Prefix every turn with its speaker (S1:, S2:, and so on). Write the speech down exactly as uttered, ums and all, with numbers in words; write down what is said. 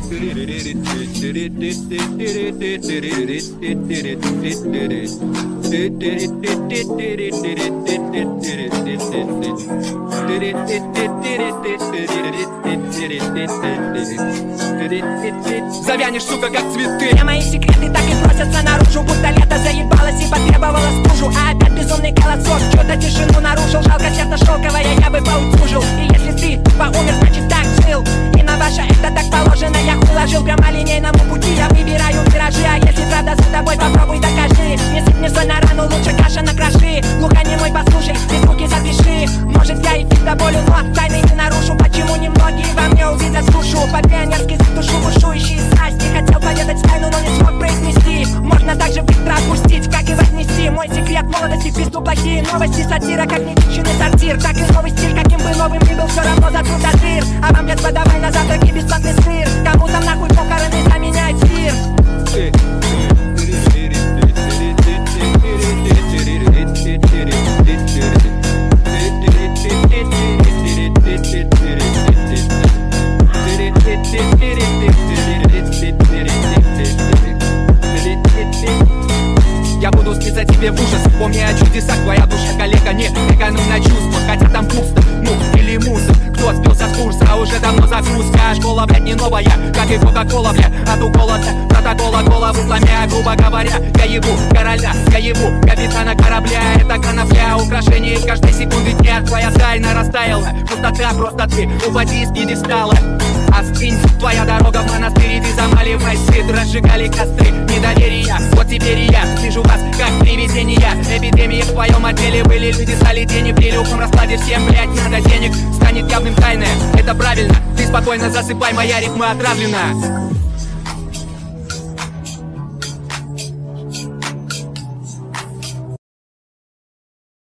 S1: Завянешь, сука, как цветы.
S2: Все мои секреты так и просятся наружу, будто лето заебалось и потребовало стужу. А опять безумный колосок, чё-то тишину нарушил. Жалко, сердце шелковое, я бы поутюжил. И если ты поумер, значит так жил. И на ваше это так положено, я уложил прямо линейному пути. Я выбираю виражи, а если правда за тобой, попробуй докажи. Не сыпни соль на рану, лучше каша на кроши. Глухонемой послушай, без звуки запиши. Может я и фиг до боли, но тайны не нарушу. Почему немногие во мне увидят душу? По-пионерски за душу бушующие страсти. Хотел поведать тайну, но не смог произнести. Можно так же быстро отпустить, как и вознести. Мой секрет молодости, в пизду плохие новости. Сатира, как невинченный сортир. Так и новый стиль, каким бы новым ни был, все равно затрут от дыр. А вам, блядь, подавай на завтраки бесплатный сыр. Кому там нахуй похороны заменяет мир?
S1: Я буду сниться тебе в ужас. Помни о чудесах, твоя душа коллега не экономь на чувствах, хотя там пусто, ну или мусор. Кто сбился с курса, уже давно загрузка. Школа, блядь, не новая, как и кока-кола, бля. От укола протокола голову сломя. Грубо говоря, я ебу короля, я ебу капитана корабля. Это конопля, украшение каждой секунды дня. Твоя тайна растаяла, пустота, просто ты упади с пьедестала. Остынь, твоя дорога в монастырь, ты замаливай стыд. Разжигали костры недоверия, вот теперь и я вижу вас как привидения. Эпидемии в твоем отделе были, люди стали тени. При любом раскладе всем, блядь, надо денег. Станет явным тайное, это правильно. Ты спокойно засыпай, моя ритма отравлена.